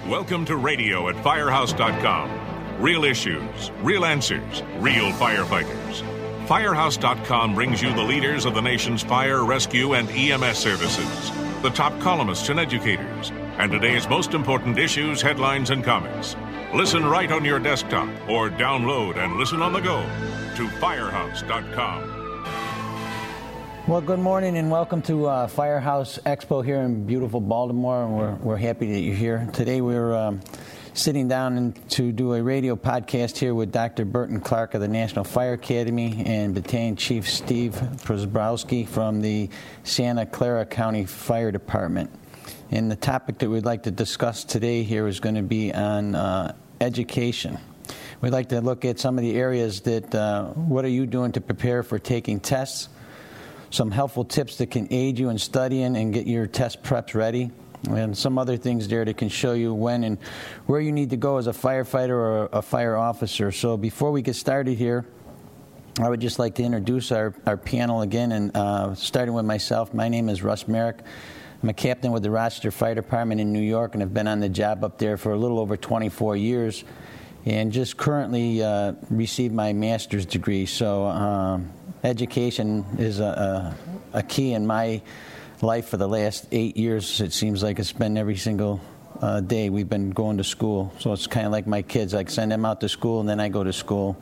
Welcome to radio at firehouse.com. Real issues, real answers, real firefighters. Firehouse.com brings you the leaders of the nation's fire, rescue, and EMS services, the top columnists and educators, and today's most important issues, headlines, and comments. Listen right on your desktop or download and listen on the go to firehouse.com. Well, good morning and welcome to Firehouse Expo here in beautiful Baltimore, and we're happy that you're here. Today we're sitting down to do a radio podcast here with Dr. Burton Clark of the National Fire Academy and Battalion Chief Steve Przebrowski from the Santa Clara County Fire Department. And the topic that we'd like to discuss today here is going to be on education. We'd like to look at some of the areas that what are you doing to prepare for taking tests, some helpful tips that can aid you in studying and get your test preps ready, and some other things there that can show you when and where you need to go as a firefighter or a fire officer. So before we get started here, I would just like to introduce our panel again, and starting with myself. My name is Russ Merrick. I'm a captain with the Rochester Fire Department in New York, and have been on the job up there for a little over 24 years, and just currently received my master's degree. So education is a key in my life for the last 8 years. It seems like it's been every single day we've been going to school. So it's kind of like my kids. I send them out to school, and then I go to school.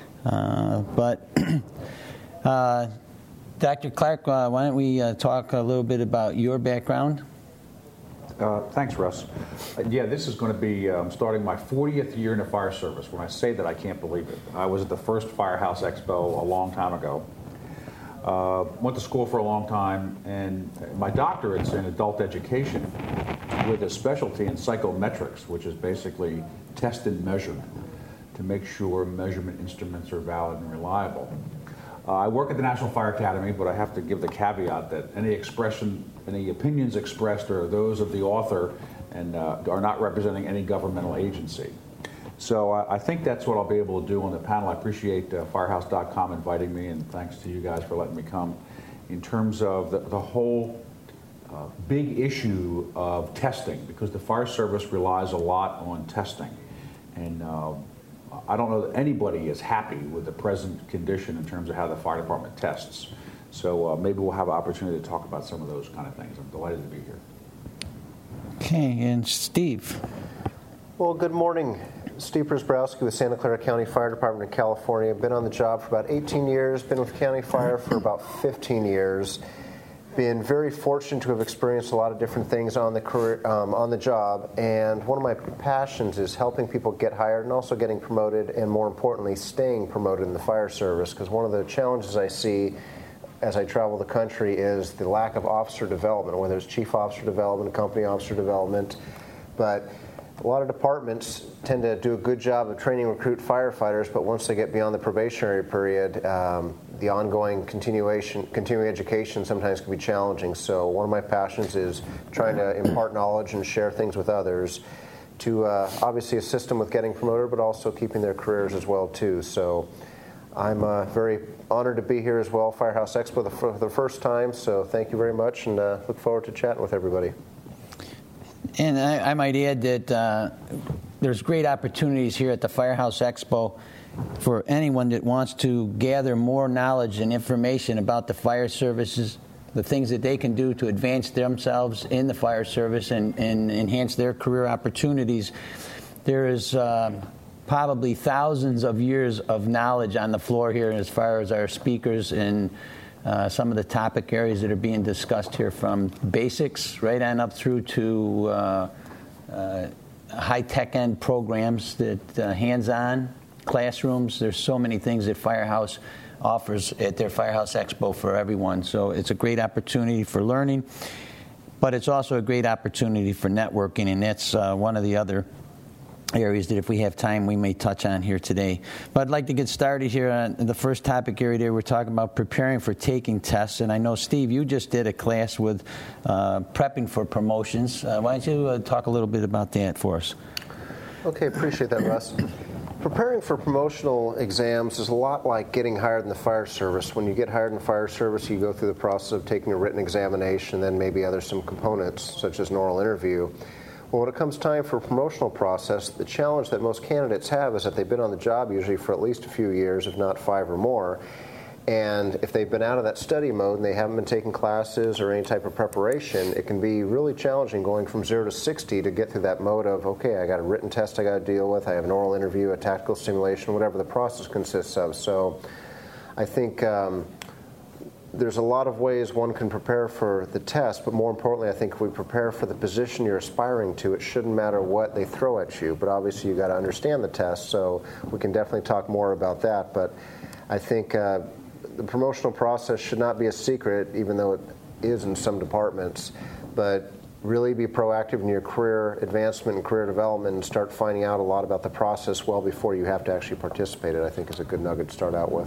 Dr. Clark, why don't we talk a little bit about your background? Thanks, Russ. This is going to be starting my 40th year in the fire service. When I say that, I can't believe it. I was at the first Firehouse Expo a long time ago. Went to school for a long time, and my doctorate's in adult education with a specialty in psychometrics, which is basically test and measurement to make sure measurement instruments are valid and reliable. I work at the National Fire Academy, but I have to give the caveat that any opinions expressed are those of the author and are not representing any governmental agency. So I think that's what I'll be able to do on the panel. I appreciate Firehouse.com inviting me, and thanks to you guys for letting me come. In terms of the whole big issue of testing, because the fire service relies a lot on testing. And I don't know that anybody is happy with the present condition in terms of how the fire department tests. So maybe we'll have an opportunity to talk about some of those kind of things. I'm delighted to be here. Okay, and Steve. Well, good morning. Steve Przebrowski with Santa Clara County Fire Department in California. I've been on the job for about 18 years, been with County Fire for about 15 years. Been very fortunate to have experienced a lot of different things on the job, and one of my passions is helping people get hired and also getting promoted, and more importantly, staying promoted in the fire service, because one of the challenges I see as I travel the country is the lack of officer development, whether it's chief officer development, company officer development, but a lot of departments tend to do a good job of training and recruit firefighters, but once they get beyond the probationary period, the ongoing continuing education sometimes can be challenging. So one of my passions is trying to impart knowledge and share things with others to obviously assist them with getting promoted, but also keeping their careers as well, too. So I'm very honored to be here as well, Firehouse Expo for the first time. So thank you very much, and look forward to chatting with everybody. And I might add that there's great opportunities here at the Firehouse Expo for anyone that wants to gather more knowledge and information about the fire services, the things that they can do to advance themselves in the fire service and enhance their career opportunities. There is probably thousands of years of knowledge on the floor here as far as our speakers and some of the topic areas that are being discussed here, from basics right on up through to high-tech end programs that hands-on classrooms. There's so many things that Firehouse offers at their Firehouse Expo for everyone. So it's a great opportunity for learning, but it's also a great opportunity for networking, and that's one of the other areas that if we have time we may touch on here today. But I'd like to get started here on the first topic area there. We're talking about preparing for taking tests, and I know, Steve, you just did a class with prepping for promotions. Why don't you talk a little bit about that for us? Okay, appreciate that, Russ. Preparing for promotional exams is a lot like getting hired in the fire service. When you get hired in the fire service, you go through the process of taking a written examination, then maybe some components, such as an oral interview. Well, when it comes time for a promotional process, the challenge that most candidates have is that they've been on the job usually for at least a few years, if not 5 or more. And if they've been out of that study mode and they haven't been taking classes or any type of preparation, it can be really challenging going from 0 to 60 to get through that mode of, okay, I got a written test I got to deal with, I have an oral interview, a tactical simulation, whatever the process consists of. So I think there's a lot of ways one can prepare for the test, but more importantly, I think if we prepare for the position you're aspiring to, it shouldn't matter what they throw at you. But obviously you've got to understand the test, so we can definitely talk more about that. But I think the promotional process should not be a secret, even though it is in some departments, but really be proactive in your career advancement and career development and start finding out a lot about the process well before you have to actually participate in it, I think is a good nugget to start out with.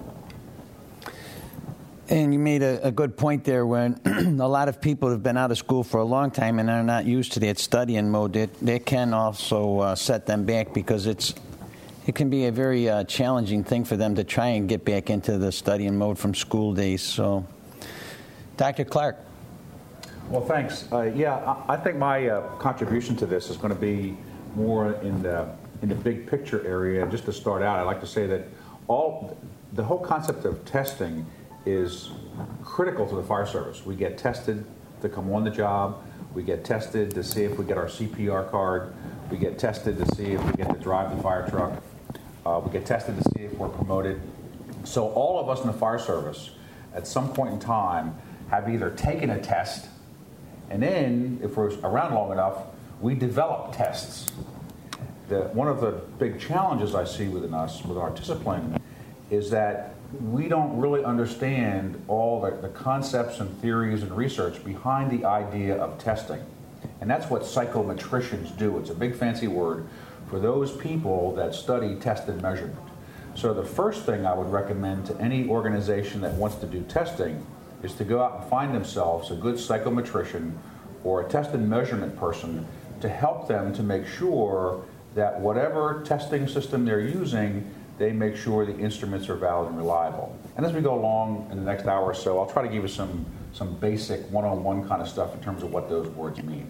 And you made a good point there when a lot of people have been out of school for a long time and are not used to that studying mode. That can also set them back because it can be a very challenging thing for them to try and get back into the studying mode from school days. So, Dr. Clark. Well, thanks. I think my contribution to this is going to be more in the big picture area. Just to start out, I'd like to say that the whole concept of testing is critical to the fire service. We get tested to come on the job. We get tested to see if we get our CPR card. We get tested to see if we get to drive the fire truck. We get tested to see if we're promoted. So all of us in the fire service, at some point in time, have either taken a test, and then, if we're around long enough, we develop tests. One of the big challenges I see with our discipline, is that we don't really understand all the concepts and theories and research behind the idea of testing. And that's what psychometricians do. It's a big fancy word for those people that study test and measurement. So the first thing I would recommend to any organization that wants to do testing is to go out and find themselves a good psychometrician or a test and measurement person to help them to make sure that whatever testing system they're using, they make sure the instruments are valid and reliable. And as we go along in the next hour or so, I'll try to give you some basic one-on-one kind of stuff in terms of what those words mean.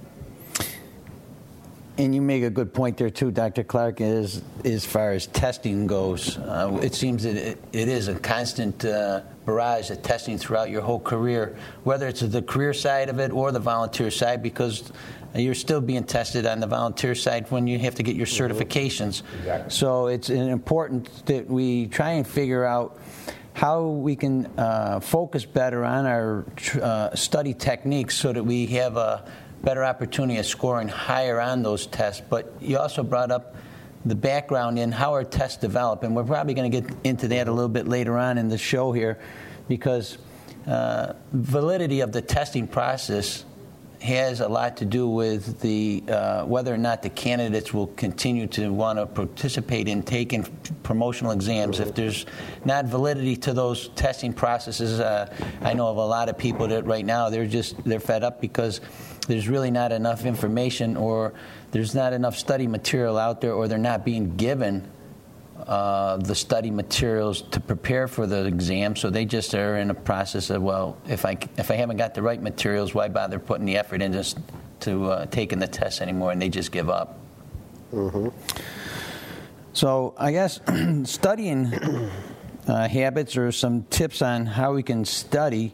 And you make a good point there too, Dr. Clark, as far as testing goes. It seems that it is a constant barrage of testing throughout your whole career, whether it's the career side of it or the volunteer side, because you're still being tested on the volunteer side when you have to get your certifications. Exactly. So it's important that we try and figure out how we can focus better on our study techniques so that we have a better opportunity of scoring higher on those tests. But you also brought up the background in how our tests develop, and we're probably going to get into that a little bit later on in the show here, because validity of the testing process has a lot to do with the whether or not the candidates will continue to want to participate in taking promotional exams. If there's not validity to those testing processes, I know of a lot of people that right now they're fed up because there's really not enough information, or there's not enough study material out there, or they're not being given the study materials to prepare for the exam. So they just are in a process of, well, if I haven't got the right materials, why bother putting the effort into taking the test anymore? And they just give up. Mm-hmm. So I guess studying habits or some tips on how we can study.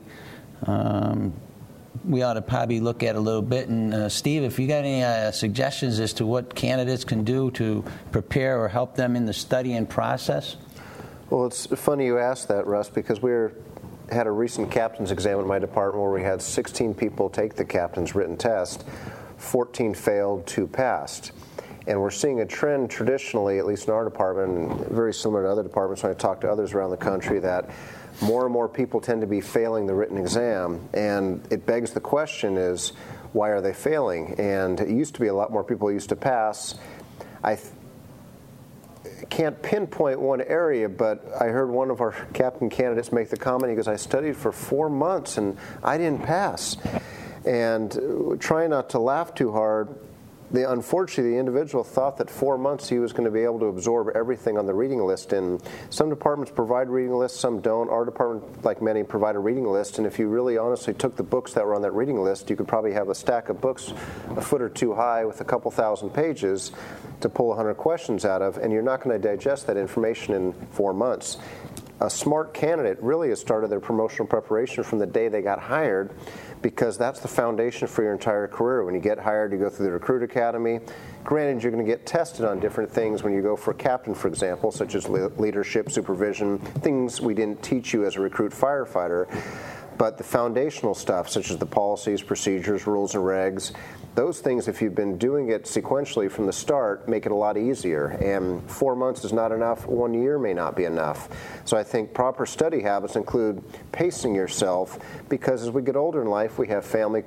We ought to probably look at a little bit. And Steve, if you got any suggestions as to what candidates can do to prepare or help them in the studying process? Well, it's funny you asked that, Russ, because we had a recent captain's exam in my department where we had 16 people take the captain's written test, 14 failed, 2 passed. And we're seeing a trend traditionally, at least in our department, and very similar to other departments when I talk to others around the country, that more and more people tend to be failing the written exam. And it begs the question is, why are they failing? And it used to be a lot more people used to pass. I can't pinpoint one area, but I heard one of our captain candidates make the comment, he goes, I studied for 4 months and I didn't pass. And trying not to laugh too hard, unfortunately, the individual thought that 4 months he was going to be able to absorb everything on the reading list. And some departments provide reading lists, some don't. Our department, like many, provide a reading list. And if you really honestly took the books that were on that reading list, you could probably have a stack of books a foot or two high with a couple thousand pages to pull 100 questions out of, and you're not going to digest that information in 4 months. A smart candidate really has started their promotional preparation from the day they got hired, because that's the foundation for your entire career. When you get hired, you go through the Recruit Academy. Granted, you're going to get tested on different things when you go for a captain, for example, such as leadership, supervision, things we didn't teach you as a recruit firefighter. But the foundational stuff, such as the policies, procedures, rules, and regs, those things, if you've been doing it sequentially from the start, make it a lot easier. And 4 months is not enough. 1 year may not be enough. So I think proper study habits include pacing yourself, because as we get older in life, we have family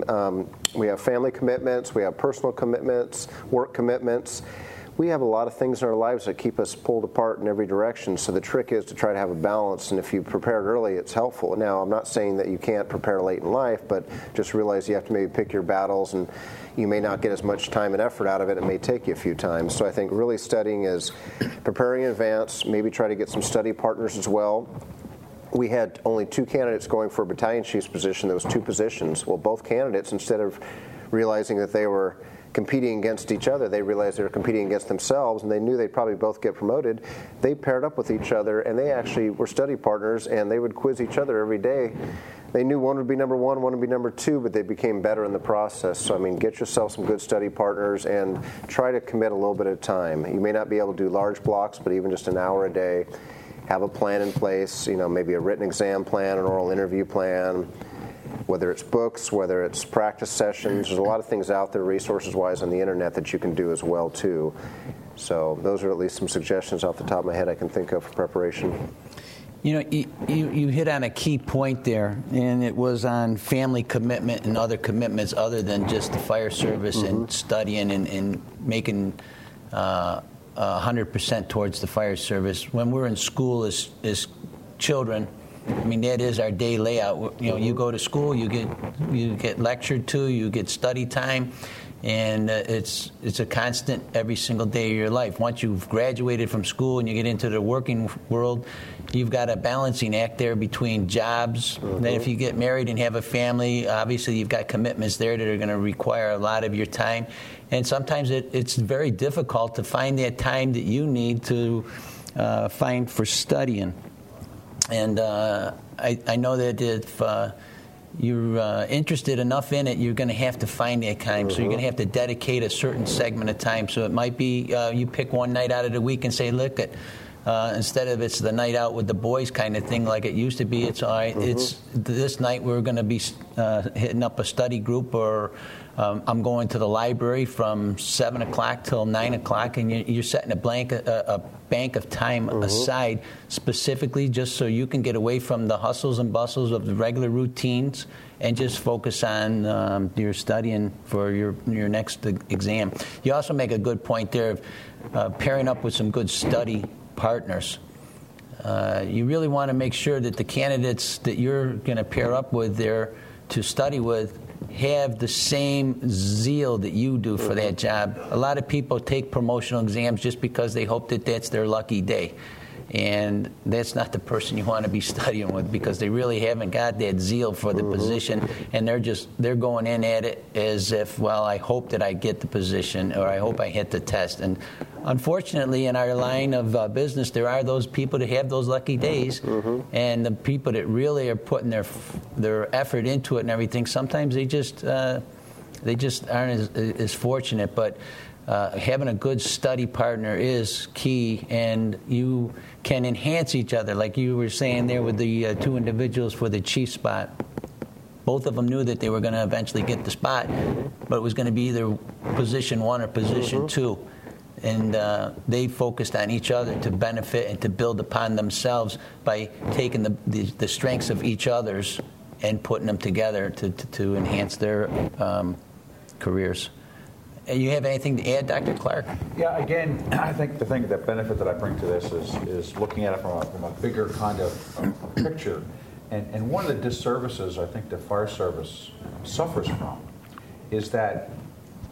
commitments, we have personal commitments, work commitments. We have a lot of things in our lives that keep us pulled apart in every direction. So the trick is to try to have a balance, and if you prepared early, it's helpful. Now, I'm not saying that you can't prepare late in life, but just realize you have to maybe pick your battles, and you may not get as much time and effort out of it. It may take you a few times. So I think really studying is preparing in advance, maybe try to get some study partners as well. We had only 2 candidates going for a battalion chief's position. There was 2 positions. Well, both candidates, instead of realizing that they were competing against each other, they realized they were competing against themselves, and they knew they'd probably both get promoted. They paired up with each other, and they actually were study partners, and they would quiz each other every day. They knew one would be number 1, one would be number 2, but they became better in the process. So, I mean, get yourself some good study partners and try to commit a little bit of time. You may not be able to do large blocks, but even just an hour a day. Have a plan in place, maybe a written exam plan, an oral interview plan, whether it's books, whether it's practice sessions. There's a lot of things out there resources-wise on the internet that you can do as well, too. So those are at least some suggestions off the top of my head I can think of for preparation. You hit on a key point there, and it was on family commitment and other commitments other than just the fire service and studying and making 100% towards the fire service. When we're in school as children, I mean, that is our day layout. You go to school, you get lectured to, you get study time, and it's a constant every single day of your life. Once you've graduated from school and you get into the working world, you've got a balancing act there between jobs. Then if you get married and have a family, obviously you've got commitments there that are going to require a lot of your time. And sometimes it's very difficult to find that time that you need to find for studying. And I know that if you're interested enough in it, you're going to have to find that time. So you're going to have to dedicate a certain segment of time. So it might be you pick one night out of the week and say, look, instead of it's the night out with the boys kind of thing like it used to be, it's all right. It's this night we're going to be hitting up a study group, or I'm going to the library from 7 o'clock till 9 o'clock, and you're setting a bank of time aside specifically just so you can get away from the hustles and bustles of the regular routines and just focus on your studying for your next exam. You also make a good point there of pairing up with some good study partners. You really want to make sure that the candidates that you're going to pair up with there to study with have the same zeal that you do for that job. A lot of people take promotional exams just because they hope that that's their lucky day. And that's not the person you want to be studying with, because they really haven't got that zeal for the position, and they're going in at it as if, well, I hope that I get the position, or I hope I hit the test. And unfortunately, in our line of business, there are those people that have those lucky days, and the people that really are putting their effort into it and everything, sometimes they just aren't as fortunate. But having a good study partner is key, and you can enhance each other. Like you were saying there with the 2 individuals for the chief spot. Both of them knew that they were going to eventually get the spot, but it was going to be either position 1 or position 2. And they focused on each other to benefit and to build upon themselves by taking the strengths of each other's and putting them together to enhance their careers. You have anything to add, Dr. Clark? Yeah, again, I think the benefit that I bring to this is looking at it from a bigger kind of picture. And one of the disservices I think the fire service suffers from is that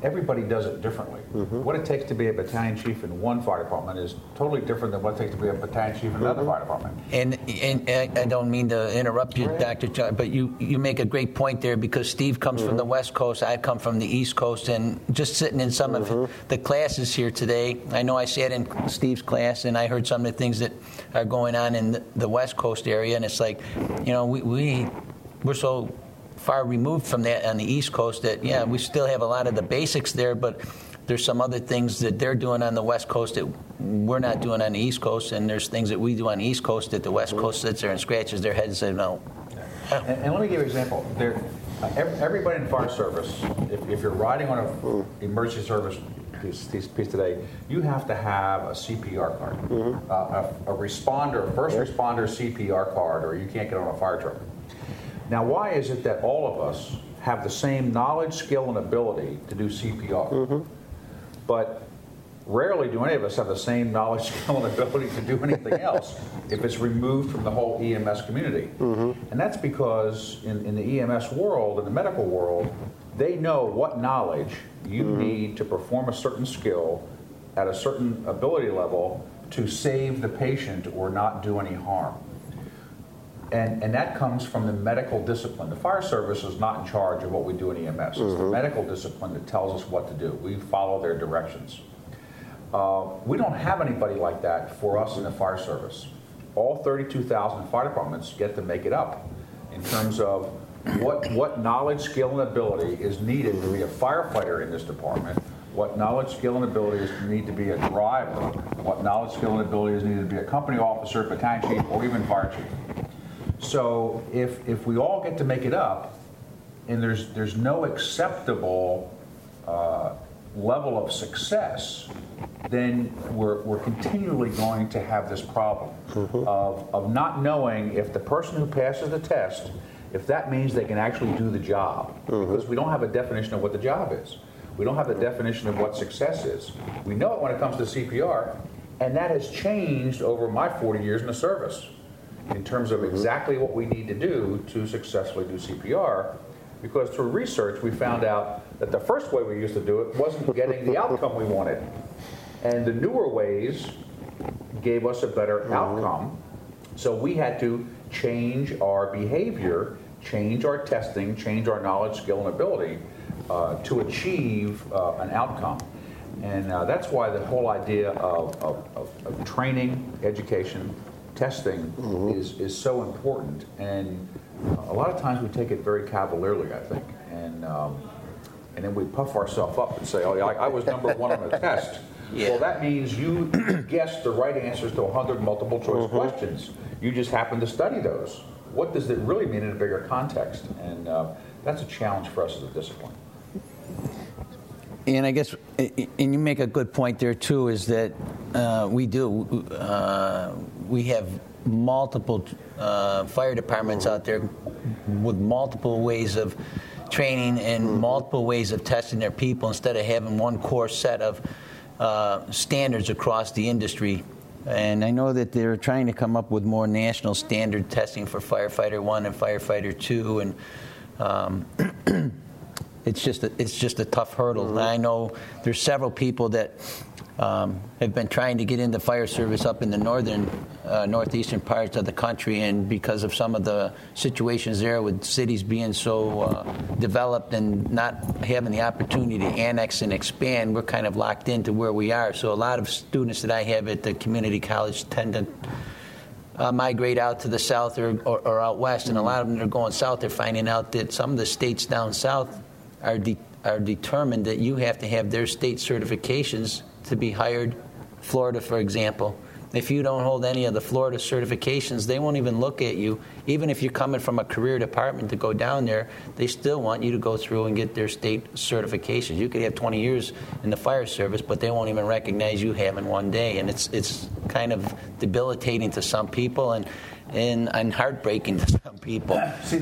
everybody does it differently. What it takes to be a battalion chief in one fire department is totally different than what it takes to be a battalion chief in another fire department. And I don't mean to interrupt you, Dr. John, but you make a great point there, because Steve comes from the West Coast, I come from the East Coast, and just sitting in some of the classes here today, I know I sat in Steve's class and I heard some of the things that are going on in the West Coast area, and it's like, you know, we're so far removed from that on the East Coast that, yeah, we still have a lot of the basics there, but there's some other things that they're doing on the West Coast that we're not doing on the East Coast, and there's things that we do on the East Coast that the West Coast sits there and scratches their head and says, no. And let me give you an example. Everybody in fire service, if you're riding on an emergency service piece today, you have to have a CPR card, a responder, first responder CPR card, or you can't get on a fire truck. Now, why is it that all of us have the same knowledge, skill, and ability to do CPR, but rarely do any of us have the same knowledge, skill, and ability to do anything else if it's removed from the whole EMS community? And that's because in the EMS world, in the medical world, they know what knowledge you need to perform a certain skill at a certain ability level to save the patient or not do any harm. And that comes from the medical discipline. The fire service is not in charge of what we do in EMS. It's the medical discipline that tells us what to do. We follow their directions. We don't have anybody like that for us in the fire service. All 32,000 fire departments get to make it up in terms of what knowledge, skill, and ability is needed to be a firefighter in this department, what knowledge, skill, and ability is needed to be a driver, what knowledge, skill, and ability is needed to be a company officer, battalion chief, or even fire chief. So if we all get to make it up, and there's no acceptable level of success, then we're continually going to have this problem of not knowing if the person who passes the test, if that means they can actually do the job. Because we don't have a definition of what the job is. We don't have the definition of what success is. We know it when it comes to CPR, and that has changed over my 40 years in the service in terms of exactly what we need to do to successfully do CPR, because through research we found out that the first way we used to do it wasn't getting the outcome we wanted. And the newer ways gave us a better outcome, so we had to change our behavior, change our testing, change our knowledge, skill, and ability to achieve an outcome. And that's why the whole idea of training, education, testing is so important, and a lot of times we take it very cavalierly, I think, and then we puff ourselves up and say, "Oh, yeah, I was number one on the test." Well, that means you guessed the right answers to 100 multiple choice questions. You just happened to study those. What does it really mean in a bigger context? And that's a challenge for us as a discipline. And I guess, and you make a good point there too, is that we have multiple fire departments out there with multiple ways of training and multiple ways of testing their people, instead of having one core set of standards across the industry. And I know that they're trying to come up with more national standard testing for Firefighter 1 and Firefighter 2, and it's just a tough hurdle. And I know there's several people that have been trying to get into fire service up in the northeastern parts of the country, and because of some of the situations there with cities being so developed and not having the opportunity to annex and expand, we're kind of locked into where we are. So a lot of students that I have at the community college tend to migrate out to the south or out west, and a lot of them are going south. They're finding out that some of the states down south are determined that you have to have their state certifications to be hired. Florida, for example. If you don't hold any of the Florida certifications, they won't even look at you. Even if you're coming from a career department to go down there, they still want you to go through and get their state certifications. You could have 20 years in the fire service, but they won't even recognize you having one day. And it's kind of debilitating to some people and heartbreaking to some people. See,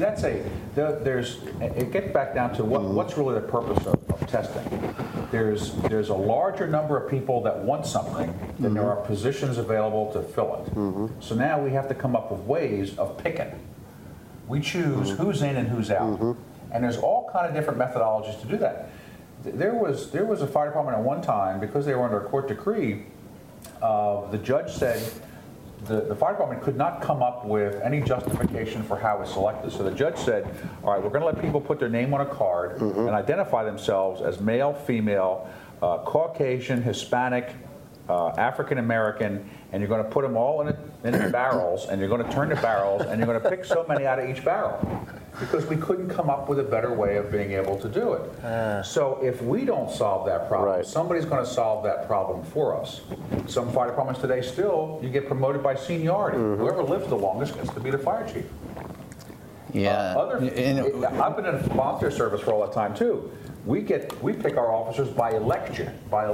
it gets back down to what's really the purpose of testing. There's a larger number of people that want something than there are positions available to fill it. So now we have to come up with ways of picking. We choose who's in and who's out. And there's all kind of different methodologies to do that. there was a fire department at one time, because they were under a court decree, the judge said the fire department could not come up with any justification for how it was selected. So the judge said, all right, we're going to let people put their name on a card and identify themselves as male, female, Caucasian, Hispanic, African American, and you're going to put them all in barrels, and you're going to turn the barrels, and you're going to pick so many out of each barrel, because we couldn't come up with a better way of being able to do it. So if we don't solve that problem, somebody's going to solve that problem for us. Some fire departments today still, you get promoted by seniority. Whoever lives the longest gets to be the fire chief. Yeah. I've been in volunteer service for all that time too. We pick our officers by election.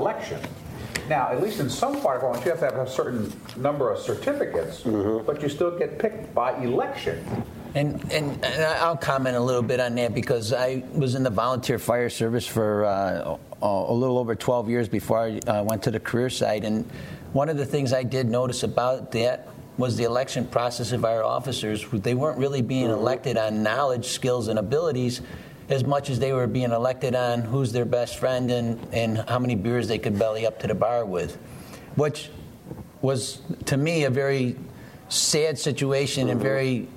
Now, at least in some fire departments, you have to have a certain number of certificates, but you still get picked by election. And I'll comment a little bit on that, because I was in the volunteer fire service for a little over 12 years before I went to the career side. And one of the things I did notice about that was the election process of our officers. They weren't really being elected on knowledge, skills, and abilities as much as they were being elected on who's their best friend and how many beers they could belly up to the bar with, which was, to me, a very sad situation and very,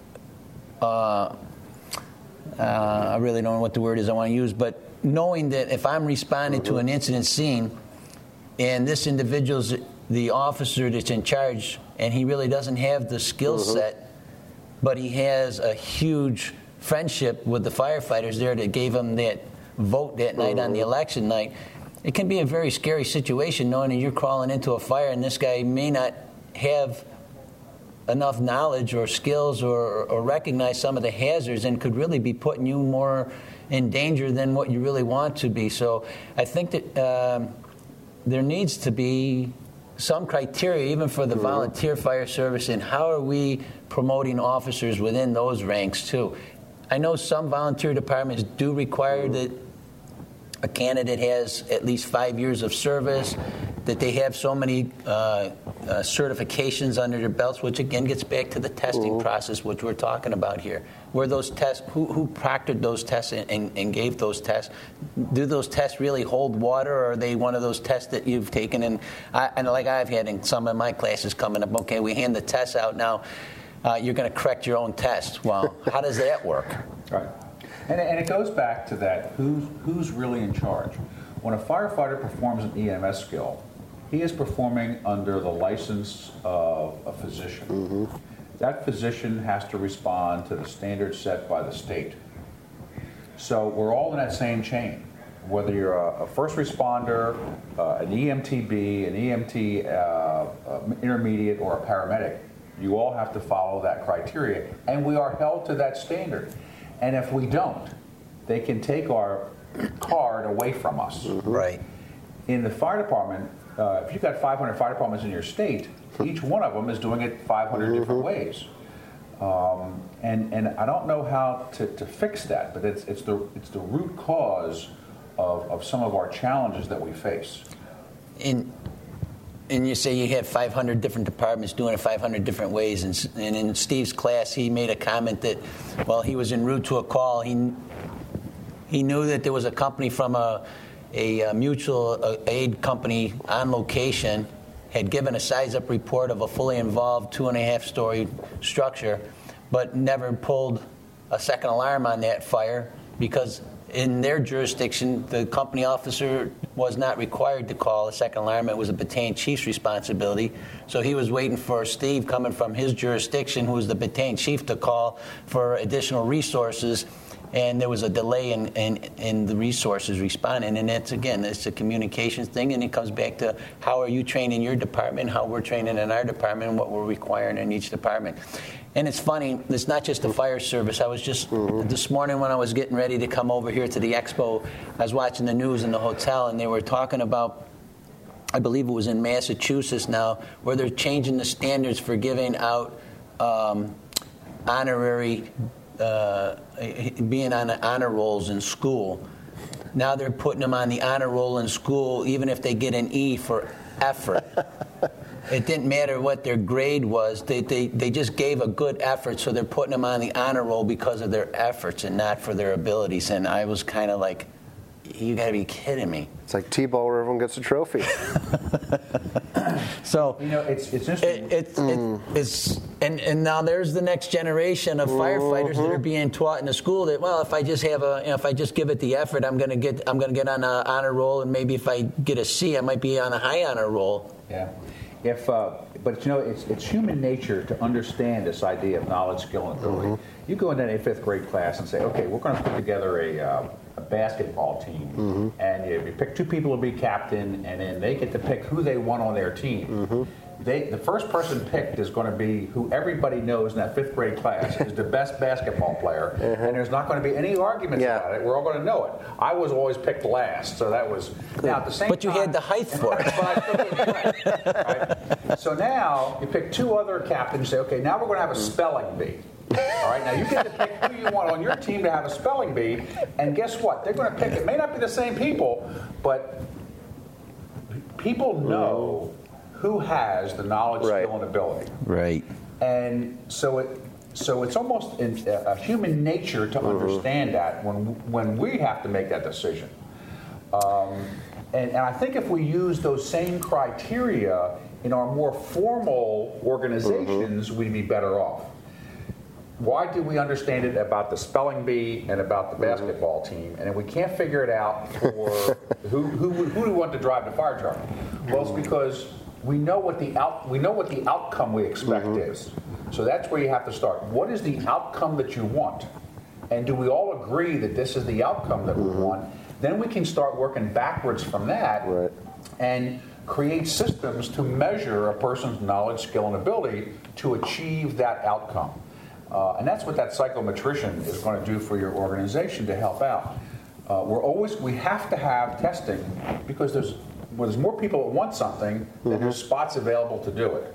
I really don't know what the word is I want to use, but knowing that if I'm responding to an incident scene and this individual's the officer that's in charge and he really doesn't have the skill set, but he has a huge friendship with the firefighters there that gave him that vote that night on the election night, it can be a very scary situation knowing that you're crawling into a fire and this guy may not have enough knowledge or skills or recognize some of the hazards and could really be putting you more in danger than what you really want to be. So I think that there needs to be some criteria even for the volunteer fire service, and how are we promoting officers within those ranks too. I know some volunteer departments do require that a candidate has at least 5 years of service, that they have so many certifications under their belts, which again gets back to the testing process, which we're talking about here. Where those tests, who proctored those tests and gave those tests? Do those tests really hold water, or are they one of those tests that you've taken? And like I've had in some of my classes coming up, okay, we hand the tests out now. You're going to correct your own test. Well, how does that work? Right. And it goes back to that, who's really in charge? When a firefighter performs an EMS skill, he is performing under the license of a physician. That physician has to respond to the standards set by the state. So we're all in that same chain. Whether you're a first responder, an EMTB, an EMT intermediate, or a paramedic, you all have to follow that criteria, and we are held to that standard. And if we don't, they can take our card away from us. Right. In the fire department, if you've got 500 fire departments in your state, each one of them is doing it 500 different ways. And I don't know how to fix that, but it's the root cause of some of our challenges that we face. And you say you have 500 different departments doing it 500 different ways. And in Steve's class, he made a comment that while he was en route to a call, he knew that there was a company from a mutual aid company on location had given a size-up report of a fully involved 2.5-story structure, but never pulled a second alarm on that fire because in their jurisdiction, the company officer was not required to call a second alarm. It was a battalion chief's responsibility. So he was waiting for Steve coming from his jurisdiction, who was the battalion chief, to call for additional resources. And there was a delay in the resources responding. And that's, again, it's a communications thing, and it comes back to how are you training your department, how we're training in our department, and what we're requiring in each department. And it's funny, it's not just the fire service. I was just, this morning when I was getting ready to come over here to the expo, I was watching the news in the hotel, and they were talking about, I believe it was in Massachusetts now, where they're changing the standards for giving out honorary being on the honor rolls in school. Now they're putting them on the honor roll in school even if they get an E for effort. It didn't matter what their grade was. They just gave a good effort, so they're putting them on the honor roll because of their efforts and not for their abilities. And I was kind of like, you got to be kidding me. It's like T-ball where everyone gets a trophy. So it's interesting. And now there's the next generation of firefighters that are being taught in the school that, well, if I just have if I just give it the effort, I'm going to get on an honor roll, and maybe if I get a C, I might be on a high honor roll. Yeah. But it's human nature to understand this idea of knowledge, skill, and ability. You go into a 5th grade class and say, okay, we're going to put together a basketball team, and you pick 2 people to be captain, and then they get to pick who they want on their team. The first person picked is going to be who everybody knows in that 5th grade class is the best basketball player, and there's not going to be any arguments about it. We're all going to know it. I was always picked last, so that was now at the same. But you had the height for it. Right? So now you pick 2 other captains. And say, okay, now we're going to have a spelling bee. All right, now you get to pick who you want on your team to have a spelling bee, and guess what? They're going to pick. It may not be the same people, but people know who has the knowledge, skill, and ability. Right. And so it's almost a human nature to understand that when we have to make that decision. And I think if we use those same criteria in our more formal organizations, we'd be better off. Why do we understand it about the spelling bee and about the basketball team, and if we can't figure it out for who we want to drive the fire truck? Well, it's because we know what the outcome we expect is. So that's where you have to start. What is the outcome that you want? And do we all agree that this is the outcome that we want? Then we can start working backwards from that and create systems to measure a person's knowledge, skill, and ability to achieve that outcome. And that's what that psychometrician is going to do for your organization to help out. We have to have testing because there's more people that want something than there's spots available to do it.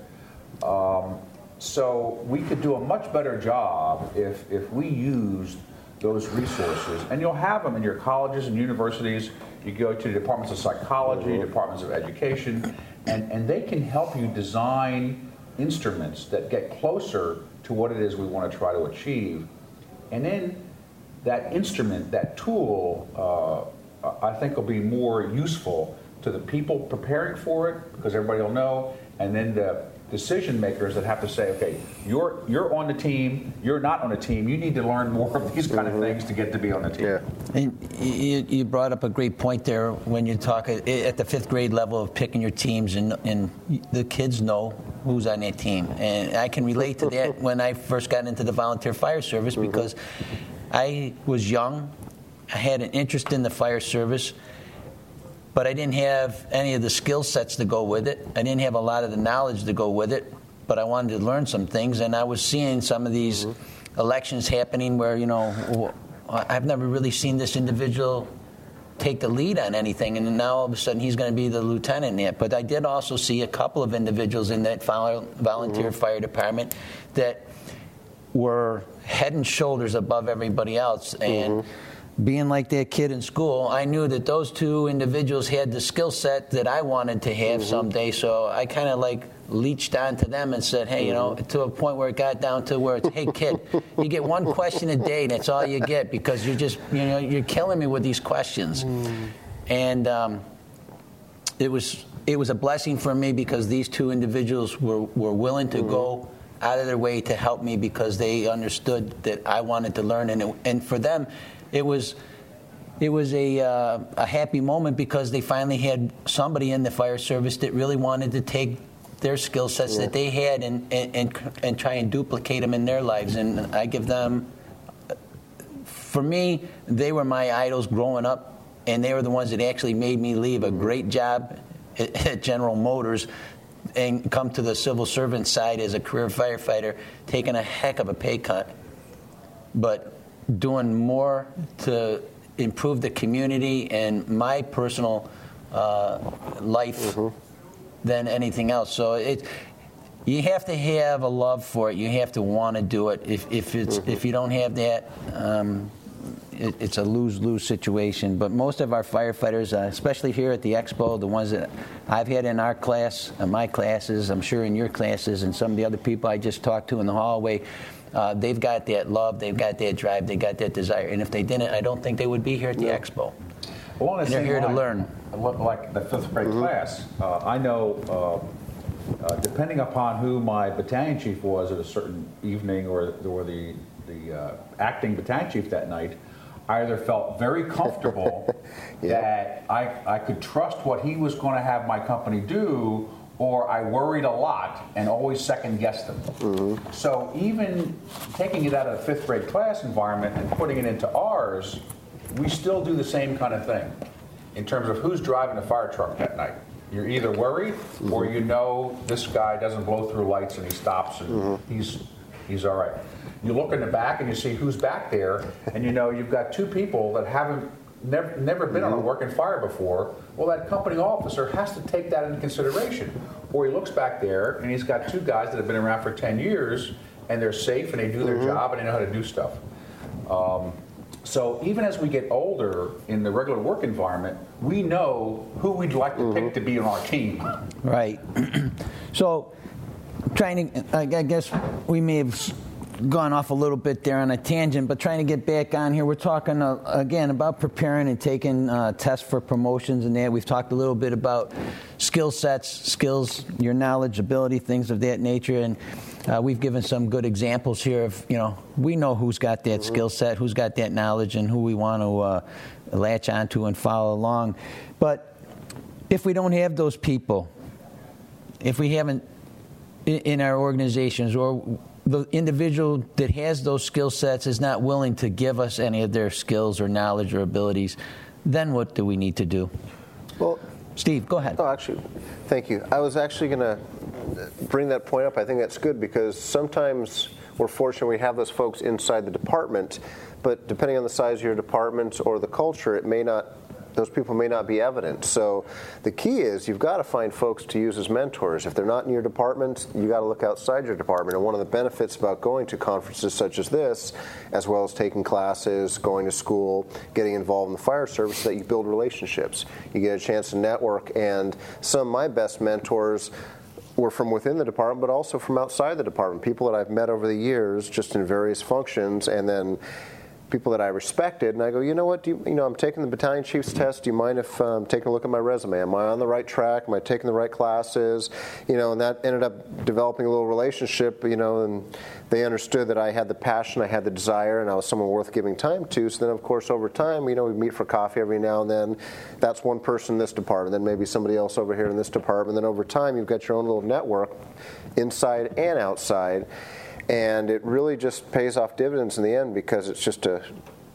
So we could do a much better job if we used those resources. And you'll have them in your colleges and universities. You go to the departments of psychology, departments of education, and they can help you design instruments that get closer to what it is we want to try to achieve. And then that instrument, that tool, I think will be more useful to the people preparing for it, because everybody will know, and then the decision makers that have to say, okay, you're on the team, you're not on the team, you need to learn more of these kind of things to get to be on the team. Yeah. And you brought up a great point there when you talk at the 5th grade level of picking your teams, and the kids know who's on their team. And I can relate to that when I first got into the volunteer fire service, because I was young, I had an interest in the fire service, but I didn't have any of the skill sets to go with it. I didn't have a lot of the knowledge to go with it, but I wanted to learn some things, and I was seeing some of these elections happening where, I've never really seen this individual take the lead on anything, and now all of a sudden he's going to be the lieutenant in it. But I did also see a couple of individuals in that volunteer fire department that were head and shoulders above everybody else, and being like that kid in school, I knew that those 2 individuals had the skill set that I wanted to have someday, so I kind of leached onto them and said, hey, to a point where it got down to where it's, hey, kid, you get 1 question a day, that's all you get, because you're just, you're killing me with these questions. And it was a blessing for me, because these 2 individuals were willing to go out of their way to help me, because they understood that I wanted to learn, and for them, it was a happy moment, because they finally had somebody in the fire service that really wanted to take their skill sets that they had and try and duplicate them in their lives. And I give them, for me, they were my idols growing up, and they were the ones that actually made me leave a great job at General Motors and come to the civil servant side as a career firefighter, taking a heck of a pay cut, but doing more to improve the community and my personal life than anything else. So you have to have a love for it. You have to want to do it. If you don't have that, it's a lose-lose situation. But most of our firefighters, especially here at the Expo, the ones that I've had in our class, my classes, I'm sure in your classes, and some of the other people I just talked to in the hallway, they've got that love, they've got that drive, they got that desire. And if they didn't, I don't think they would be here at the Expo. Well, and they're here to learn. Like the 5th grade class, I know, depending upon who my battalion chief was at a certain evening or the acting battalion chief that night, I either felt very comfortable that I could trust what he was going to have my company do, or I worried a lot and always second-guessed them. So even taking it out of the 5th grade class environment and putting it into ours, we still do the same kind of thing in terms of who's driving the fire truck that night. You're either worried or you know this guy doesn't blow through lights and he stops and he's all right. You look in the back and you see who's back there, and you know you've got 2 people that haven't never been on a working fire before. Well, that company officer has to take that into consideration. Or he looks back there and he's got 2 guys that have been around for 10 years and they're safe and they do their job and they know how to do stuff. So even as we get older in the regular work environment, we know who we'd like to pick to be on our team. Right. So I guess we may have gone off a little bit there on a tangent, but trying to get back on here, we're talking again about preparing and taking tests for promotions and that. We've talked a little bit about skill sets, skills, your knowledge, ability, things of that nature, and we've given some good examples here of, we know who's got that skill set, who's got that knowledge, and who we want to latch onto and follow along. But if we don't have those people, if we haven't in our organizations, or the individual that has those skill sets is not willing to give us any of their skills or knowledge or abilities, then what do we need to do? Well, Steve, go ahead. Oh, actually, thank you. I was actually going to bring that point up. I think that's good because sometimes we're fortunate we have those folks inside the department, but depending on the size of your department or the culture, those people may not be evident. So the key is you've got to find folks to use as mentors. If they're not in your department, you got to look outside your department. And one of the benefits about going to conferences such as this, as well as taking classes, going to school, getting involved in the fire service, is that you build relationships. You get a chance to network. And some of my best mentors were from within the department, but also from outside the department. People that I've met over the years, just in various functions, and then people that I respected, and I go, you know what, I'm taking the battalion chief's test. Do you mind if I'm taking a look at my resume? Am I on the right track? Am I taking the right classes? And that ended up developing a little relationship, and they understood that I had the passion, I had the desire, and I was someone worth giving time to. So then, of course, over time, we meet for coffee every now and then. That's one person in this department, then maybe somebody else over here in this department. Then over time, you've got your own little network, inside and outside. And it really just pays off dividends in the end because it's just a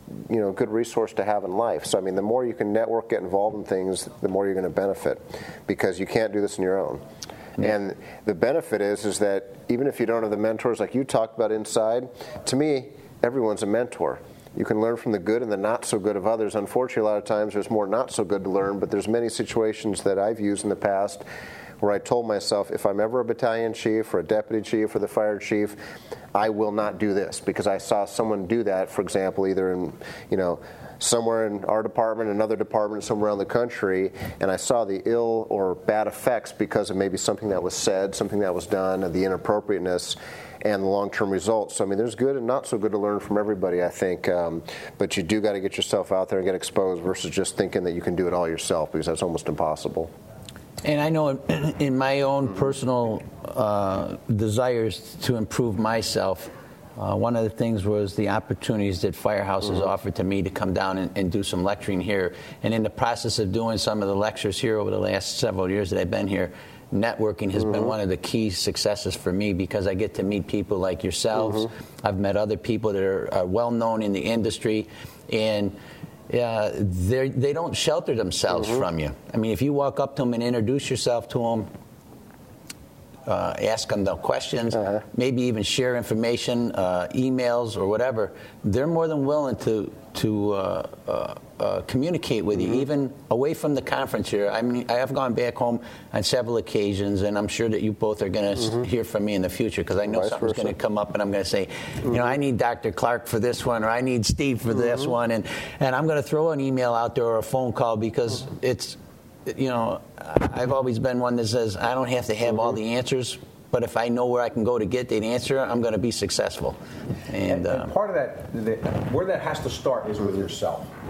good resource to have in life. So, the more you can network, get involved in things, the more you're going to benefit because you can't do this on your own. Yeah. And the benefit is that even if you don't have the mentors like you talked about inside, to me, everyone's a mentor. You can learn from the good and the not so good of others. Unfortunately, a lot of times there's more not so good to learn, but there's many situations that I've used in the past where I told myself, if I'm ever a battalion chief or a deputy chief or the fire chief, I will not do this because I saw someone do that, for example, either in, somewhere in our department, another department, somewhere around the country, and I saw the ill or bad effects because of maybe something that was said, something that was done, the inappropriateness, and the long-term results. So, there's good and not so good to learn from everybody, I think, but you do got to get yourself out there and get exposed versus just thinking that you can do it all yourself because that's almost impossible. And I know in my own personal desires to improve myself, one of the things was the opportunities that Firehouse has offered to me to come down and do some lecturing here. And in the process of doing some of the lectures here over the last several years that I've been here, networking has been one of the key successes for me because I get to meet people like yourselves. I've met other people that are well known in the industry, and they don't shelter themselves from you. If you walk up to them and introduce yourself to them, ask them the questions, maybe even share information, emails or whatever, they're more than willing to communicate with you, even away from the conference here. I have gone back home on several occasions, and I'm sure that you both are going to hear from me in the future because I know something's going to come up, and I'm going to say, I need Dr. Clark for this one, or I need Steve for this one, and I'm going to throw an email out there or a phone call because it's, I've always been one that says I don't have to have all the answers, but if I know where I can go to get that answer, I'm going to be successful. And part of that, where that has to start is with yourself.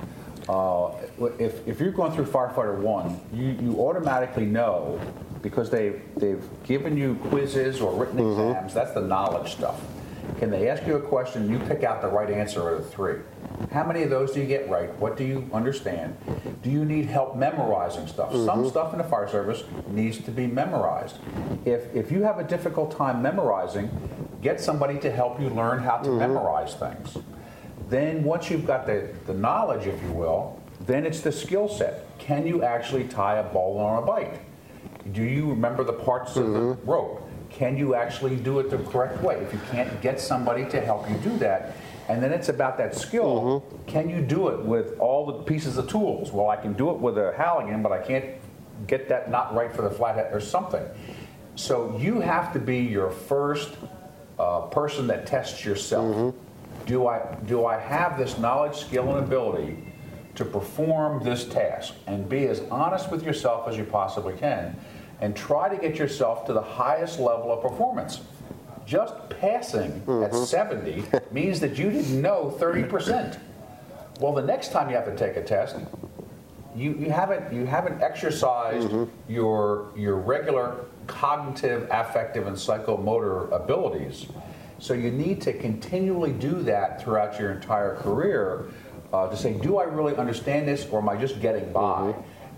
if you're going through Firefighter 1, you automatically know, because they've given you quizzes or written exams. That's the knowledge stuff. Can they ask you a question, you pick out the right answer out of the 3? How many of those do you get right? What do you understand? Do you need help memorizing stuff? Some stuff in the fire service needs to be memorized. If you have a difficult time memorizing, get somebody to help you learn how to memorize things. Then once you've got the knowledge, if you will, then it's the skill set. Can you actually tie a bolt on a bike? Do you remember the parts of the rope? Can you actually do it the correct way? If you can't, get somebody to help you do that. And then it's about that skill. Can you do it with all the pieces of tools? Well, I can do it with a Halligan, but I can't get that knot right for the flathead or something. So you have to be your first person that tests yourself. Do I have this knowledge, skill, and ability to perform this task? And be as honest with yourself as you possibly can, and try to get yourself to the highest level of performance. Just passing at 70 means that you didn't know 30%. Well, the next time you have to take a test, you haven't exercised your regular cognitive, affective, and psychomotor abilities. So you need to continually do that throughout your entire career to say, do I really understand this, or am I just getting by?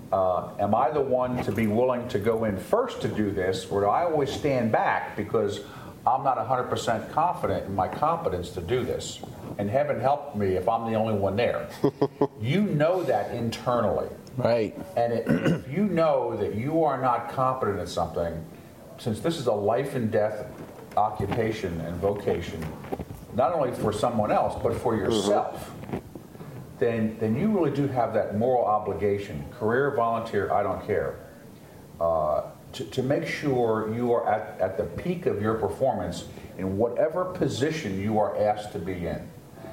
Am I the one to be willing to go in first to do this, or do I always stand back because I'm not 100% confident in my competence to do this? And heaven help me if I'm the only one there. You know that internally. Right. And if you know that you are not competent at something, since this is a life and death occupation and vocation, not only for someone else, but for yourself, then you really do have that moral obligation, career, volunteer, I don't care, to make sure you are at the peak of your performance in whatever position you are asked to be in.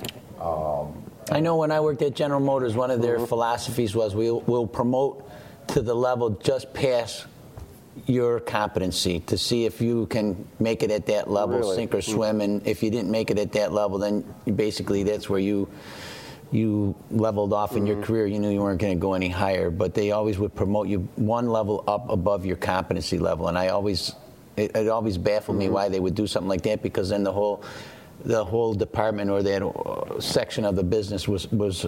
I know when I worked at General Motors, one of their philosophies was we'll promote to the level just past your competency to see if you can make it at that level, sink or swim. And if you didn't make it at that level, then basically that's where you leveled off in your career. You knew you weren't going to go any higher, but they always would promote you one level up above your competency level. And it always baffled me why they would do something like that, because then the whole department or that section of the business was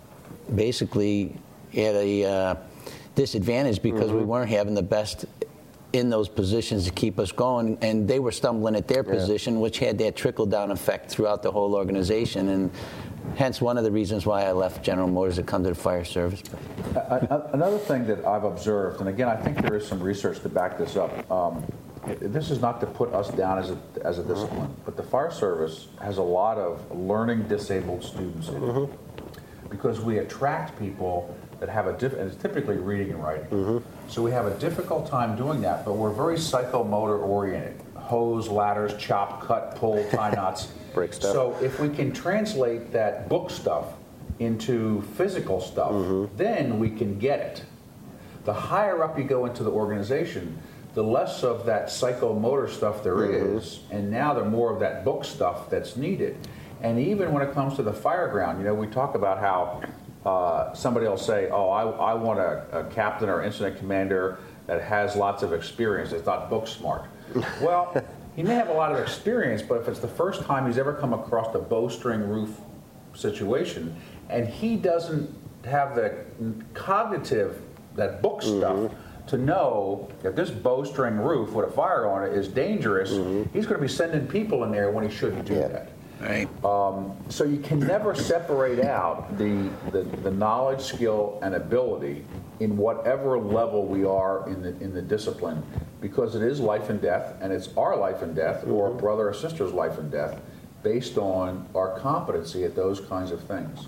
basically at a disadvantage because we weren't having the best in those positions to keep us going, and they were stumbling at their position, which had that trickle-down effect throughout the whole organization, and hence one of the reasons why I left General Motors to come to the fire service. Another thing that I've observed, and again, I think there is some research to back this up, this is not to put us down as a discipline, but the fire service has a lot of learning disabled students in it, because we attract people that have and it's typically reading and writing. So we have a difficult time doing that, but we're very psychomotor oriented. Hose, ladders, chop, cut, pull, tie knots. Break stuff. So if we can translate that book stuff into physical stuff, then we can get it. The higher up you go into the organization, the less of that psychomotor stuff there is, and now the more of that book stuff that's needed. And even when it comes to the fire ground, we talk about how somebody will say, oh, I want a captain or incident commander that has lots of experience, that's not book smart. Well, he may have a lot of experience, but if it's the first time he's ever come across a bowstring roof situation, and he doesn't have the cognitive, that book stuff, to know if this bowstring roof with a fire on it is dangerous, he's going to be sending people in there when he shouldn't do that. Right. So you can never separate out the knowledge, skill, and ability in whatever level we are in the discipline, because it is life and death, and it's our life and death, or a brother or sister's life and death, based on our competency at those kinds of things.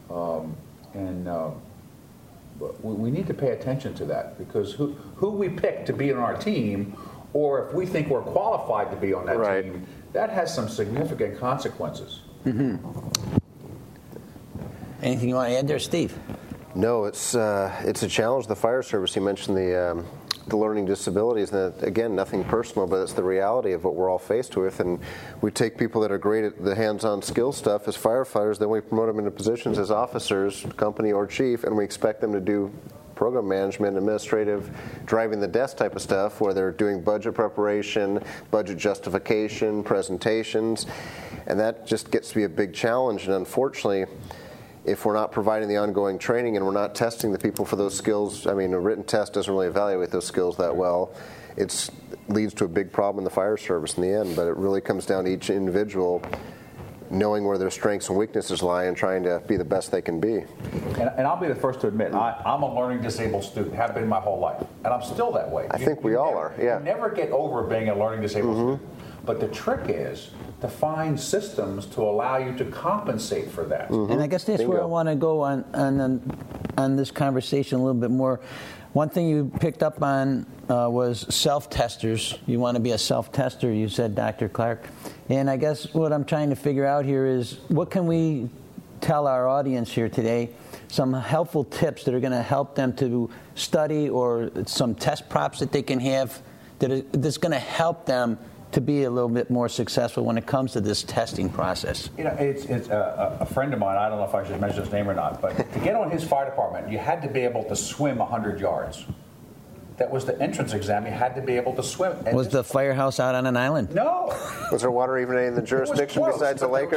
But we need to pay attention to that, because who we pick to be on our team, or if we think we're qualified to be on that team, that has some significant consequences. Anything you want to add there, Steve? No, it's a challenge. The fire service. You mentioned the learning disabilities, and that, again, nothing personal, but it's the reality of what we're all faced with. And we take people that are great at the hands-on skill stuff as firefighters, then we promote them into positions as officers, company or chief, and we expect them to do program management, administrative, driving the desk type of stuff, where they're doing budget preparation, budget justification, presentations, and that just gets to be a big challenge. And unfortunately, if we're not providing the ongoing training and we're not testing the people for those skills, I mean, a written test doesn't really evaluate those skills that well. It leads to a big problem in the fire service in the end, but it really comes down to each individual knowing where their strengths and weaknesses lie and trying to be the best they can be. And I'll be the first to admit, I'm a learning disabled student, have been my whole life, and I'm still that way. I think we all are, yeah. You never get over being a learning disabled student. But the trick is to find systems to allow you to compensate for that. And I guess that's where I want to go on this conversation a little bit more. One thing you picked up on was self-testers. You want to be a self-tester, you said, Dr. Clark. And I guess what I'm trying to figure out here is, what can we tell our audience here today, some helpful tips that are going to help them to study, or some test props that they can have that's going to help them to be a little bit more successful when it comes to this testing process? You know, it's a friend of mine, I don't know if I should mention his name or not, but to get on his fire department, you had to be able to swim 100 yards. That was the entrance exam. You had to be able to swim. And was the firehouse out on an island? No. Was there water even in the jurisdiction close, besides the lake? You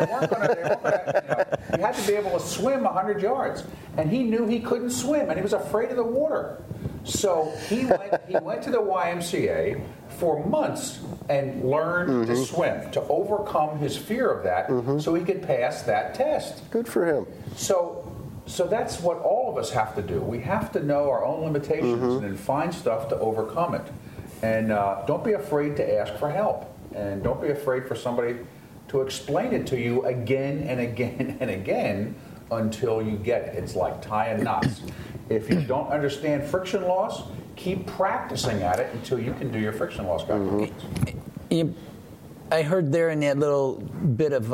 had to be able to swim 100 yards. And he knew he couldn't swim, and he was afraid of the water. So he went to the YMCA for months and learned to swim, to overcome his fear of that, so he could pass that test. Good for him. So that's what all of us have to do. We have to know our own limitations and then find stuff to overcome it. And don't be afraid to ask for help. And don't be afraid for somebody to explain it to you again and again and again until you get it. It's like tying knots. If you don't understand friction loss, keep practicing at it until you can do your friction loss calculations. I heard there in that little bit of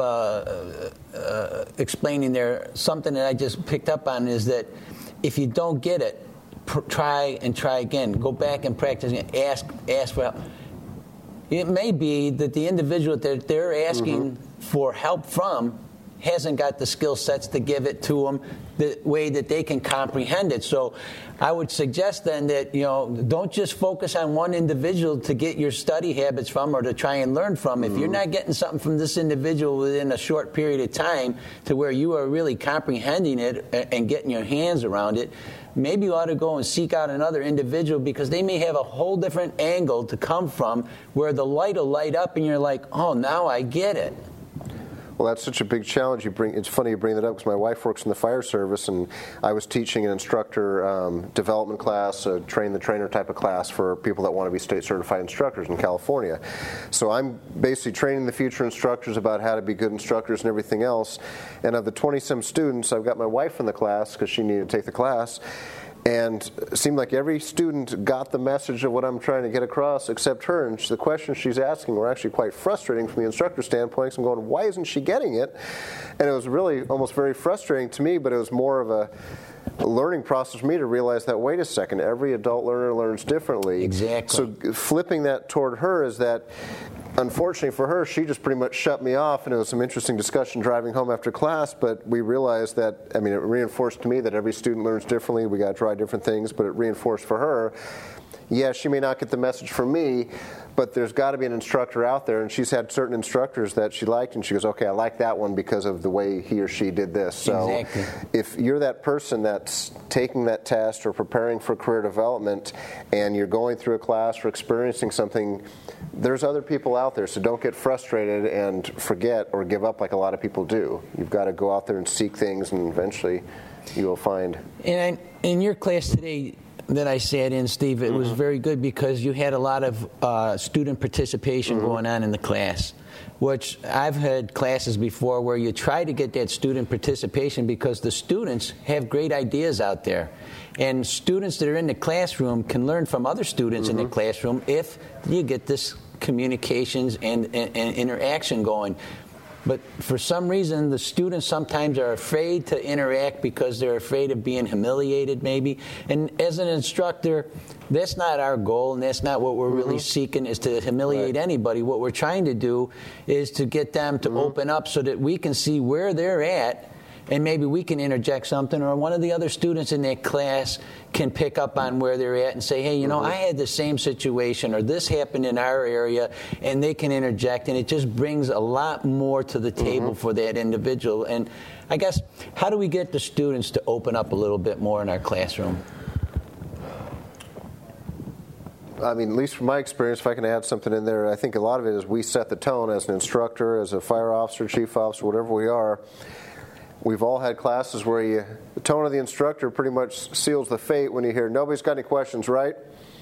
explaining there, something that I just picked up on is that if you don't get it, try and try again. Go back and practice and ask for help. It may be that the individual that they're asking for help from hasn't got the skill sets to give it to them the way that they can comprehend it. So I would suggest then that, don't just focus on one individual to get your study habits from or to try and learn from. If you're not getting something from this individual within a short period of time to where you are really comprehending it and getting your hands around it, maybe you ought to go and seek out another individual, because they may have a whole different angle to come from where the light will light up and you're like, oh, now I get it. Well, that's such a big challenge. It's funny you bring that up, because my wife works in the fire service, and I was teaching an instructor development class, a train the trainer type of class for people that want to be state certified instructors in California. So I'm basically training the future instructors about how to be good instructors and everything else. And of the 20-some students, I've got my wife in the class because she needed to take the class. And it seemed like every student got the message of what I'm trying to get across except her. And the questions she's asking were actually quite frustrating from the instructor standpoint. So I'm going, why isn't she getting it? And it was really almost very frustrating to me, but it was more of a learning process for me to realize that, wait a second, every adult learner learns differently. Exactly. So flipping that toward her is that, unfortunately for her, she just pretty much shut me off, and it was some interesting discussion driving home after class, but we realized that, it reinforced to me that every student learns differently. We got to try different things, but it reinforced for her, yeah, she may not get the message from me, but there's got to be an instructor out there, and she's had certain instructors that she liked, and she goes, okay, I like that one because of the way he or she did this. So exactly. If you're that person that's taking that test or preparing for career development, and you're going through a class or experiencing something, there's other people out there, so don't get frustrated and forget or give up like a lot of people do. You've got to go out there and seek things, and eventually you will find. And in your class today that I sat in, Steve, it was very good because you had a lot of student participation going on in the class, which I've had classes before where you try to get that student participation because the students have great ideas out there. And students that are in the classroom can learn from other students in the classroom if you get this communications and interaction going. But for some reason, the students sometimes are afraid to interact because they're afraid of being humiliated, maybe. And as an instructor, that's not our goal, and that's not what we're really seeking, is to humiliate anybody. What we're trying to do is to get them to open up so that we can see where they're at, and maybe we can interject something, or one of the other students in that class can pick up on where they're at and say, hey, I had the same situation, or this happened in our area, and they can interject, and it just brings a lot more to the table for that individual. And I guess, how do we get the students to open up a little bit more in our classroom? I mean, at least from my experience, if I can add something in there, I think a lot of it is we set the tone as an instructor, as a fire officer, chief officer, whatever we are. We've all had classes where the tone of the instructor pretty much seals the fate when you hear, nobody's got any questions, right?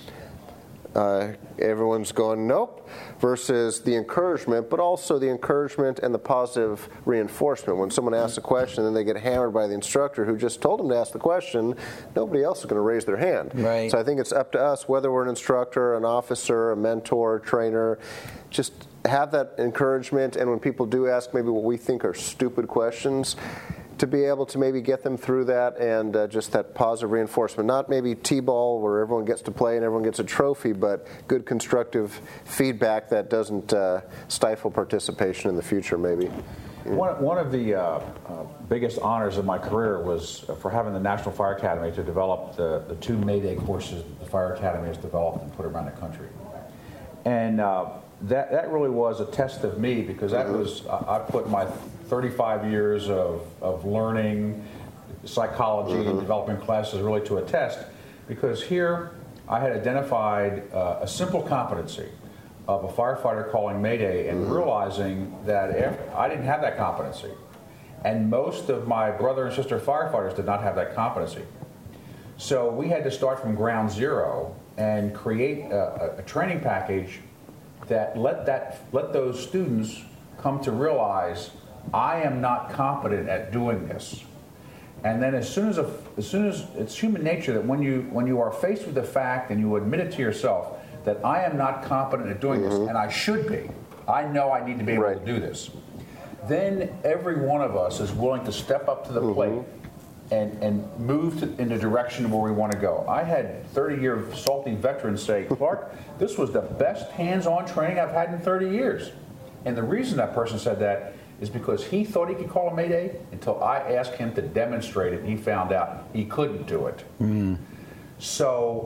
Everyone's going, nope, versus the encouragement, but also the encouragement and the positive reinforcement. When someone asks a question and they get hammered by the instructor who just told them to ask the question, nobody else is going to raise their hand. Right. So I think it's up to us, whether we're an instructor, an officer, a mentor, trainer, just have that encouragement, and when people do ask maybe what we think are stupid questions, to be able to maybe get them through that, and just that positive reinforcement. Not maybe T-ball where everyone gets to play and everyone gets a trophy, but good constructive feedback that doesn't stifle participation in the future maybe. One of the biggest honors of my career was for having the National Fire Academy to develop the 2 Mayday courses that the Fire Academy has developed and put around the country. And that really was a test of me, because that was, I put my 35 years of learning psychology and developing classes really to a test, because here I had identified a simple competency of a firefighter calling Mayday and realizing that I didn't have that competency. And most of my brother and sister firefighters did not have that competency. So we had to start from ground zero and create a training package that let those students come to realize, I am not competent at doing this. And then as soon as it's human nature that when you are faced with the fact and you admit it to yourself that I am not competent at doing this, and I should be, I know I need to be able to do this, then every one of us is willing to step up to the plate and move in the direction where we want to go. I had 30-year salty veterans say, Clark, this was the best hands-on training I've had in 30 years. And the reason that person said that is because he thought he could call a Mayday until I asked him to demonstrate it, and he found out he couldn't do it. So,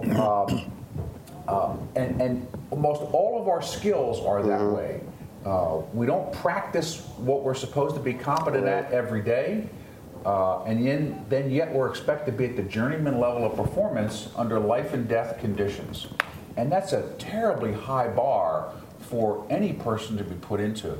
and almost all of our skills are that way. We don't practice what we're supposed to be competent at every day. And then yet we're expected to be at the journeyman level of performance under life and death conditions. And that's a terribly high bar for any person to be put into.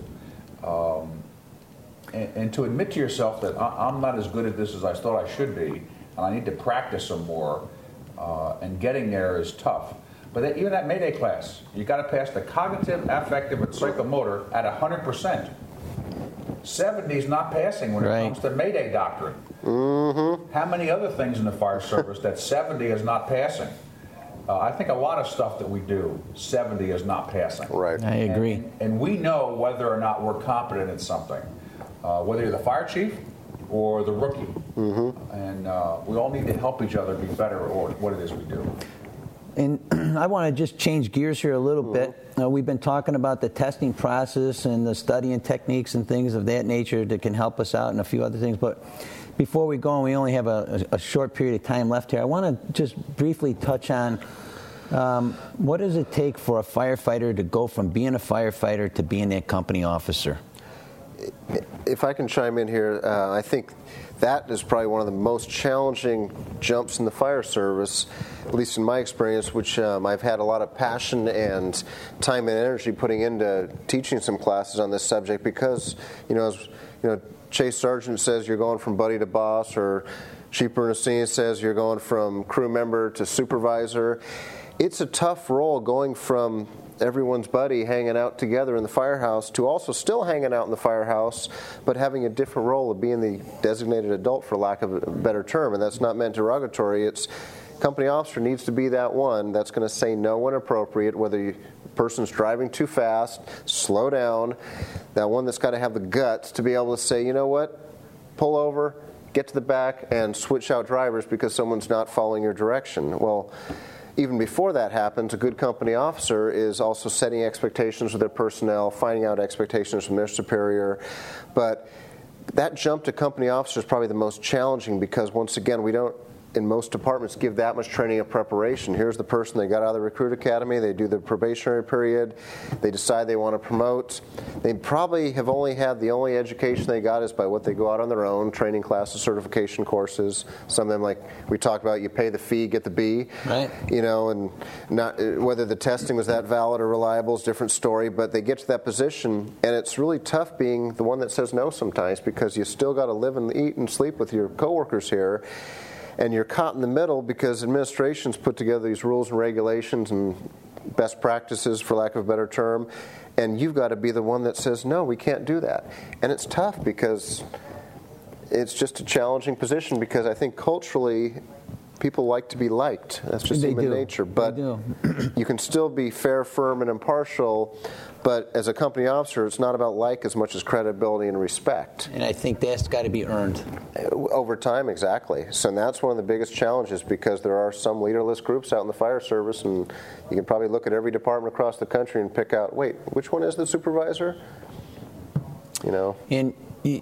And to admit to yourself that I'm not as good at this as I thought I should be, and I need to practice some more, and getting there is tough. But even that Mayday class, you got to pass the cognitive, affective, and psychomotor at 100%. 70 is not passing when it comes to Mayday doctrine. How many other things in the fire service that 70 is not passing? I think a lot of stuff that we do, 70 is not passing. Right. I agree. And we know whether or not we're competent at something, whether you're the fire chief or the rookie. And we all need to help each other be better at what it is we do. And I want to just change gears here a little bit. We've been talking about the testing process and the studying techniques and things of that nature that can help us out, and a few other things. But before we go, and we only have a short period of time left here, I want to just briefly touch on what does it take for a firefighter to go from being a firefighter to being that company officer? If I can chime in here, I think that is probably one of the most challenging jumps in the fire service, at least in my experience, which I've had a lot of passion and time and energy putting into teaching some classes on this subject, because, as Chase Sargent says, you're going from buddy to boss, or Chief Bernstein says you're going from crew member to supervisor. It's a tough role going from everyone's buddy hanging out together in the firehouse to also still hanging out in the firehouse, but having a different role of being the designated adult, for lack of a better term. And that's not meant derogatory. It's company officer needs to be that one that's going to say no when appropriate, whether the person's driving too fast, slow down, that one that's got to have the guts to be able to say, you know what, pull over, get to the back, and switch out drivers because someone's not following your direction. Well, even before that happens, a good company officer is also setting expectations with their personnel, finding out expectations from their superior. But that jump to company officer is probably the most challenging because, once again, we don't, in most departments, give that much training and preparation. Here's the person they got out of the recruit academy, they do the probationary period, they decide they want to promote. They probably have only had the only education they got is by what they go out on their own, training classes, certification courses. Some of them, like we talked about, you pay the fee, get the B. Right. You know, and not whether the testing was that valid or reliable is a different story, but they get to that position, and it's really tough being the one that says no sometimes because you still got to live and eat and sleep with your coworkers here. And you're caught in the middle because administration's put together these rules and regulations and best practices, for lack of a better term, and you've got to be the one that says, no, we can't do that. And it's tough because it's just a challenging position because I think culturally people like to be liked. That's just human nature. But you can still be fair, firm, and impartial. But as a company officer, it's not about like as much as credibility and respect. And I think that's got to be earned. Over time, exactly. So that's one of the biggest challenges because there are some leaderless groups out in the fire service, and you can probably look at every department across the country and pick out, wait, which one is the supervisor? You know. And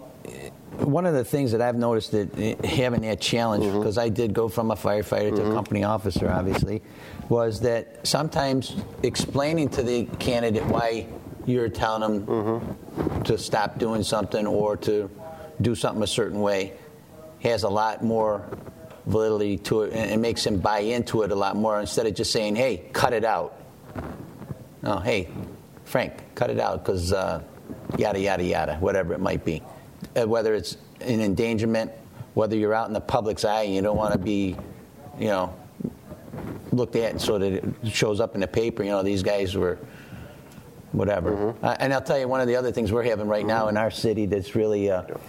one of the things that I've noticed that having that challenge, because I did go from a firefighter to a company officer, obviously, was that sometimes explaining to the candidate why you're telling them to stop doing something or to do something a certain way has a lot more validity to it and makes him buy into it a lot more instead of just saying, hey, cut it out. No, hey, Frank, cut it out because yada, yada, yada, whatever it might be. Whether it's an endangerment, whether you're out in the public's eye and you don't want to be, you know, looked at so that it shows up in the paper, you know, these guys were whatever. And I'll tell you, one of the other things we're having right now in our city that's really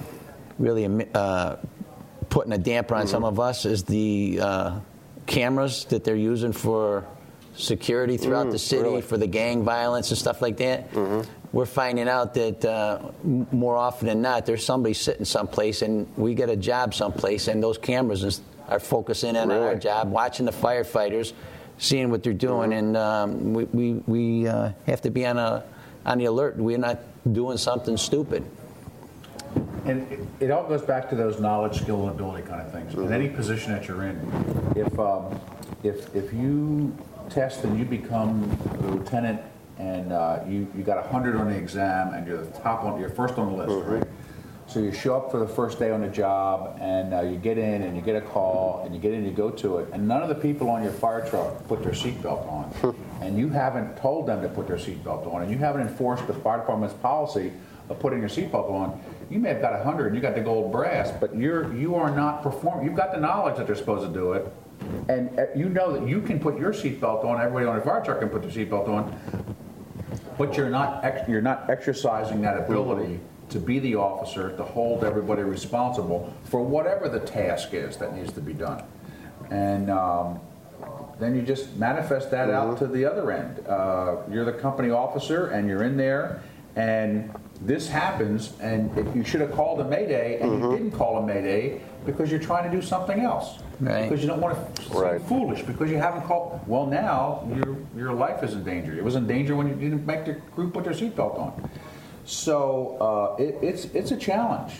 putting a damper on some of us is the cameras that they're using for security throughout the city, for the gang violence and stuff like that. We're finding out that more often than not, there's somebody sitting someplace and we get a job someplace and those cameras are focusing in on our job, watching the firefighters, seeing what they're doing, and we have to be on the alert. We're not doing something stupid. And it all goes back to those knowledge, skill, and ability kind of things. In any position that you're in, if you test and you become a lieutenant and you got 100 on the exam and you're you're first on the list, right? So you show up for the first day on the job and you get in and you get a call and you get in and you go to it, and none of the people on your fire truck put their seatbelt on, and you haven't told them to put their seatbelt on, and you haven't enforced the fire department's policy of putting your seatbelt on. You may have got 100 and you got the gold brass, but you are not performing. You've got the knowledge that they're supposed to do it, and you know that you can put your seatbelt on. Everybody on a fire truck can put their seatbelt on, but you're not exercising that ability to be the officer, to hold everybody responsible for whatever the task is that needs to be done. And then you just manifest that out to the other end. You're the company officer and you're in there and this happens, and if you should have called a mayday and you didn't call a mayday because you're trying to do something else. Right. Because you don't want to seem foolish, because you haven't called. Well, now your life is in danger. It was in danger when you didn't make the crew put their seatbelt on. So it's a challenge.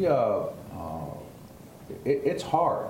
It's hard.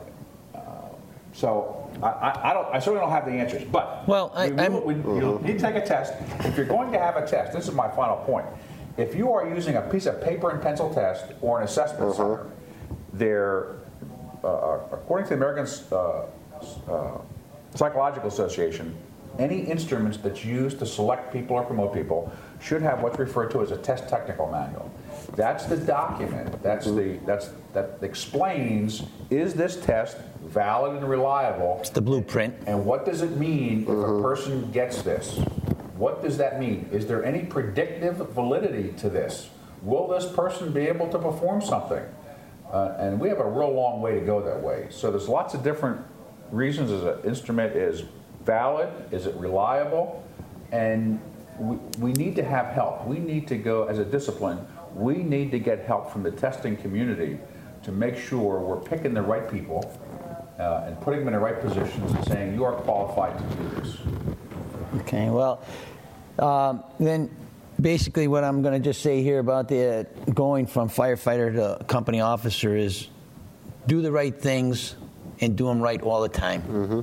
So I certainly don't have the answers. But you need to take a test. If you're going to have a test, this is my final point. If you are using a piece of paper and pencil test or an assessment center, they're according to the American Psychological Association, any instruments that's used to select people or promote people should have what's referred to as a test technical manual. That's the document. That explains, is this test valid and reliable? It's the blueprint. And what does it mean if a person gets this? What does that mean? Is there any predictive validity to this? Will this person be able to perform something? And we have a real long way to go that way. So there's lots of different reasons is an instrument is valid? Is it reliable? And we need to have help. We need to go, as a discipline, we need to get help from the testing community to make sure we're picking the right people and putting them in the right positions and saying, you are qualified to do this. Okay, well, then basically what I'm going to just say here about the going from firefighter to company officer is do the right things and do them right all the time. Mm-hmm.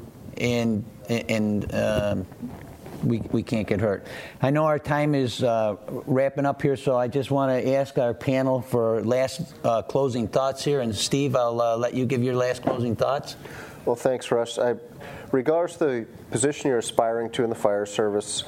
And we can't get hurt. I know our time is wrapping up here, so I just want to ask our panel for last closing thoughts here. And Steve, I'll let you give your last closing thoughts. Well, thanks, Russ. Regards to the position you're aspiring to in the fire service,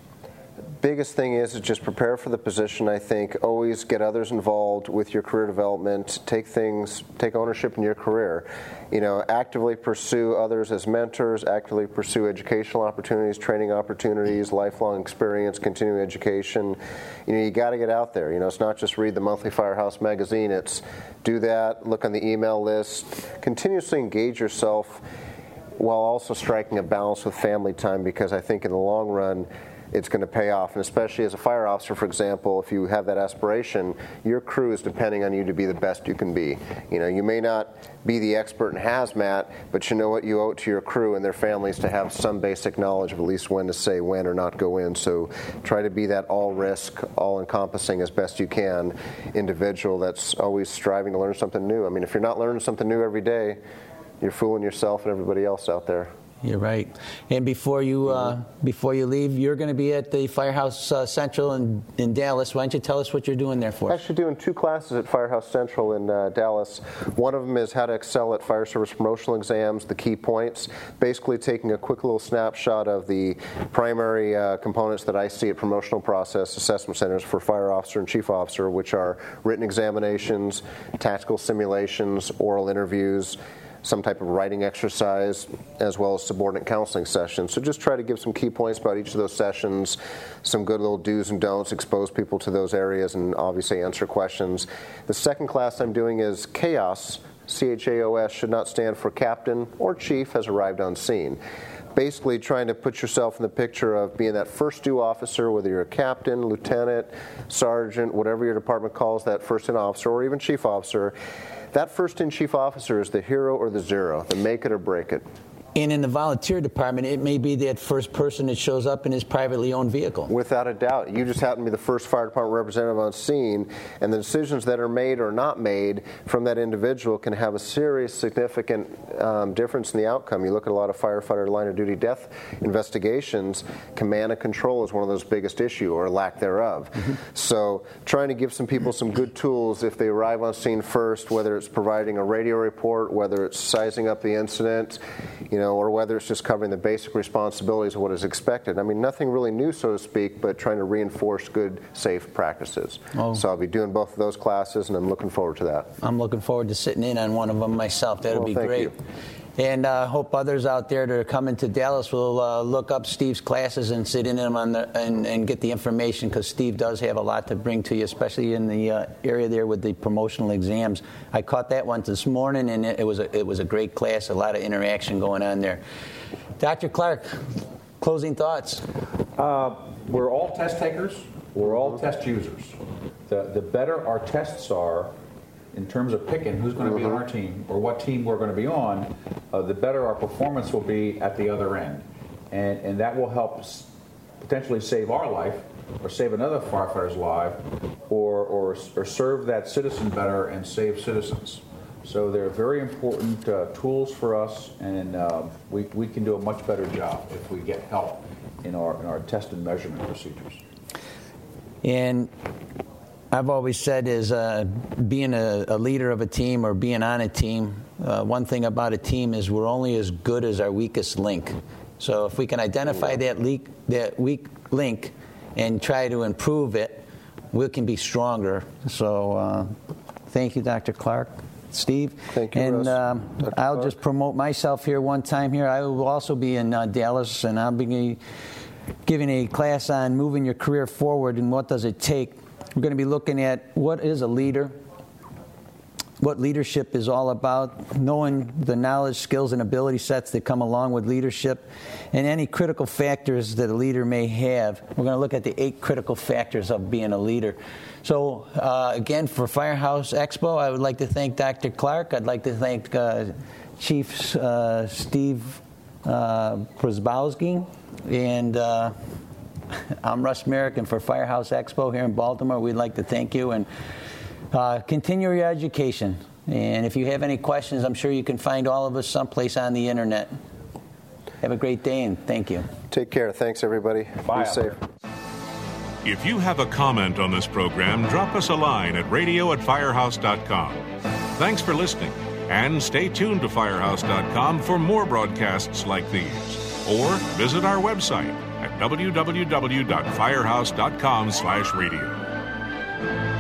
biggest thing is just prepare for the position. I think always get others involved with your career development. Take ownership in your career. Actively pursue others as mentors. Actively pursue educational opportunities, training opportunities, lifelong experience, continuing education. You got to get out there. It's not just read the monthly Firehouse magazine. It's do that. Look on the email list. Continuously engage yourself while also striking a balance with family time, because I think in the long run, it's going to pay off. And especially as a fire officer, for example, if you have that aspiration, your crew is depending on you to be the best you can be. You may not be the expert in hazmat, but you know what you owe it to your crew and their families to have some basic knowledge of at least when to say when or not go in. So try to be that all-risk, all-encompassing as best you can individual that's always striving to learn something new. I mean, if you're not learning something new every day, you're fooling yourself and everybody else out there. You're right. And before you leave, you're going to be at the Firehouse Central in Dallas. Why don't you tell us what you're doing there for us? Actually doing 2 classes at Firehouse Central in Dallas. One of them is how to excel at fire service promotional exams, the key points, basically taking a quick little snapshot of the primary components that I see at promotional process assessment centers for fire officer and chief officer, which are written examinations, tactical simulations, oral interviews, some type of writing exercise, as well as subordinate counseling sessions. So just try to give some key points about each of those sessions, some good little do's and don'ts, expose people to those areas, and obviously answer questions. The second class I'm doing is CHAOS. CHAOS should not stand for captain or chief has arrived on scene. Basically trying to put yourself in the picture of being that first due officer, whether you're a captain, lieutenant, sergeant, whatever your department calls that first-in officer, or even chief officer. That first-in chief officer is the hero or the zero, the make it or break it. And in the volunteer department, it may be that first person that shows up in his privately owned vehicle. Without a doubt. You just happen to be the first fire department representative on scene, and the decisions that are made or not made from that individual can have a serious, significant difference in the outcome. You look at a lot of firefighter line of duty death investigations, command and control is one of those biggest issues, or lack thereof. Mm-hmm. So trying to give some people some good tools if they arrive on scene first, whether it's providing a radio report, whether it's sizing up the incident, or whether it's just covering the basic responsibilities of what is expected. I mean, nothing really new, so to speak, but trying to reinforce good, safe practices. Oh. So I'll be doing both of those classes, and I'm looking forward to that. I'm looking forward to sitting in on one of them myself. That'll be great. You. And I hope others out there that are coming to Dallas will look up Steve's classes and sit in them and get the information, because Steve does have a lot to bring to you, especially in the area there with the promotional exams. I caught that one this morning, and it was a great class, a lot of interaction going on there. Dr. Clark, closing thoughts. We're all test takers. We're all test users. The better our tests are, in terms of picking who's going to be on our team or what team we're going to be on, the better our performance will be at the other end. And that will help potentially save our life or save another firefighter's life or serve that citizen better and save citizens. So they're very important tools for us, and we can do a much better job if we get help in our test and measurement procedures. And I've always said is being a leader of a team or being on a team, one thing about a team is we're only as good as our weakest link. So if we can identify that weak link and try to improve it, we can be stronger. So thank you, Dr. Clark. Steve. Thank you, and Russ. I'll just promote myself here one time here. I will also be in Dallas, and I'll be giving a class on moving your career forward and what does it take. We're going to be looking at what is a leader, what leadership is all about, knowing the knowledge, skills, and ability sets that come along with leadership, and any critical factors that a leader may have. We're going to look at the 8 critical factors of being a leader. So, again, for Firehouse Expo, I would like to thank Dr. Clark. I'd like to thank Chief Steve Przybowski, and I'm Russ Merrick, and for Firehouse Expo here in Baltimore, we'd like to thank you, and continue your education. And if you have any questions, I'm sure you can find all of us someplace on the internet. Have a great day, and thank you. Take care. Thanks, everybody. Bye. Be safe. If you have a comment on this program, drop us a line at radio@firehouse.com. Thanks for listening, and stay tuned to firehouse.com for more broadcasts like these. Or visit our website at www.firehouse.com/radio.